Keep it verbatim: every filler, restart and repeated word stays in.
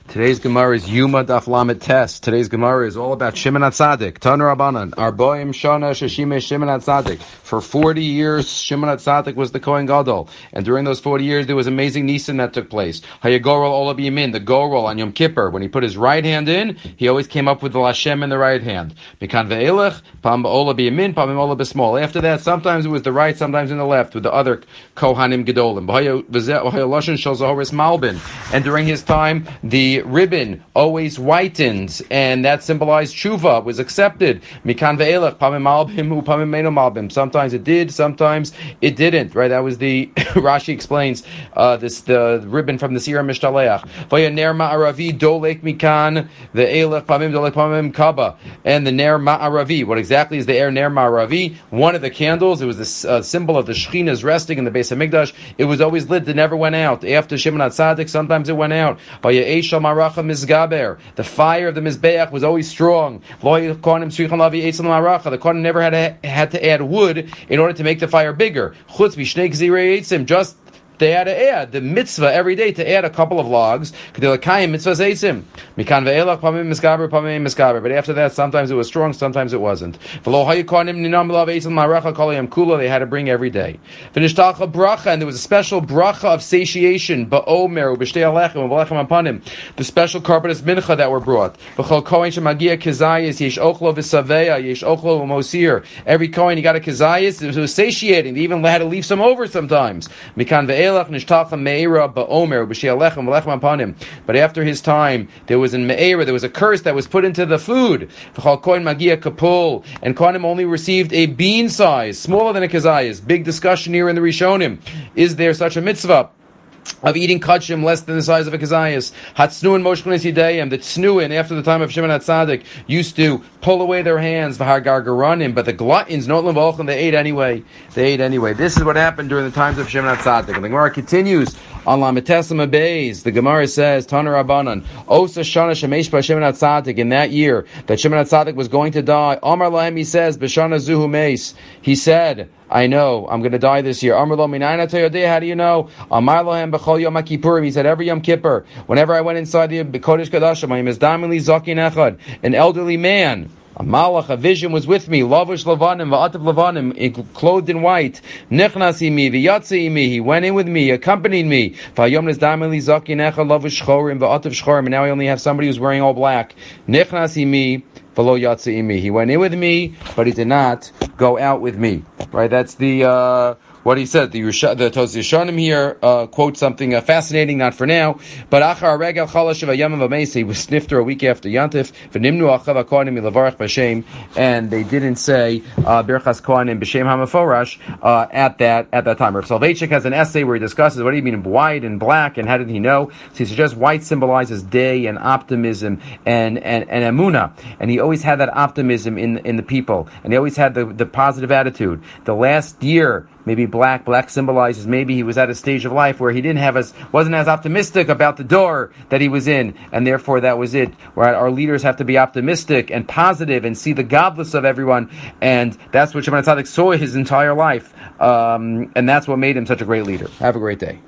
Today's Gemara is Yuma Daf Lamed Tes. Today's Gemara is all about Shimon HaTzadik. Taner Rabbanan. Arboim Shana Sheshime Shimon HaTzadik. For forty years, Shimon HaTzadik was the Kohen Gadol. And during those forty years, there was amazing Nisan that took place. Hayagorol Ola B'Yamin, the Gorol on Yom Kippur. When he put his right hand in, he always came up with the Lashem in the right hand. Mikan Ve'elech, Pam Ola B'Yamin, Pam Ola B'Smol. After that, sometimes it was the right, sometimes in the left, with the other Kohanim Gedolim. And during his time, the ribbon always whitened, and that symbolized tshuva, was accepted. Mikan ve'elech, pamim malbim, u pamim meino malbim. Sometimes it did, sometimes it didn't. Right? That was the Rashi explains uh, this the ribbon from the Sira Mishtaleach. Vaya ner ma'aravi dolek mikan ve'elech pamim dolek pamim kaba. And the ner ma'aravi. What exactly is the air ner ma'aravi? One of the candles. It was the uh, symbol of the Shechina's resting in the Beis Hamikdash. It was always lit. It never went out. After Shimon HaTzadik, sometimes it went out. Vaya eishal maracha mizgaber. The fire of the Mizbeach was always strong. The Kohen never had to, had to add wood in order to make the fire bigger. Just they had to add the mitzvah every day to add a couple of logs. But after that, sometimes it was strong, sometimes it wasn't. They had to bring every day. And there was a special bracha of satiation, the special carbonated mincha that were brought. Every Kohen, he got a kazayas. It was satiating. They even had to leave some over sometimes. But after his time, there was in Me'era, there was a curse that was put into the food. And Kohanim only received a bean size, smaller than a kazayas. Big discussion here in the Rishonim. Is there such a mitzvah of eating kachim less than the size of a kazayas? Hatznuin moshkunis yidayim. The tznuin after the time of Shimon HaTzadik used to pull away their hands, v'hargargaranim, but the gluttons, not lemvolchin, they ate anyway. They ate anyway. This is what happened during the times of Shimon HaTzadik. And the Gemara continues on Lametesam Abeis. The Gemara says, Taner Rabbanan, Osa Shana Shemesh Ba Shimon HaTzadik, in that year that Shimon HaTzadik was going to die. Amar Lahem, he says, B'Shana Zuhu Meis. He said, I know, I'm going to die this year. Amar Lo Minayin Atayodeh, how do you know? Amar Lahem B'Chol Yom HaKippurim. He said, every Yom Kippur, whenever I went inside the Kodesh Kadashim, I am Damin Li Zakin Echad, an elderly man, a malach, a vision was with me. Lavish lavanim, va'atav lavanim, clothed in white. Nichnas imi, v'yatzi imi. He went in with me, accompanied me. V'ayom nezdaim li zakin echa, lavish chorim, va'atav chorim. And now I only have somebody who's wearing all black. Nichnas imi, v'lo yatzi imi. He went in with me, but he did not go out with me. Right? That's the uh, what he said. The Yusha, the Tos Yishanim here uh, quotes something uh, fascinating, not for now. But achar regel chalash v'yamav v'meis, he was snifter a week after Yantif. V'nimnu achav ha'kohanim milavarach b'shem, and they didn't say uh, birchas kohanim b'shem hamaforash uh, at that at that time. Rav Soloveitchik has an essay where he discusses what do you mean white and black, and how did he know? So he suggests white symbolizes day and optimism and and, and emunah, and he always had that optimism in in the people, and he always had the, the positive attitude. The last year, maybe black. Black symbolizes maybe he was at a stage of life where he didn't have as wasn't as optimistic about the door that he was in, and therefore that was it. Where our leaders have to be optimistic and positive and see the godless of everyone, and that's what Shimon HaTzadik saw his entire life, um, and that's what made him such a great leader. Have a great day.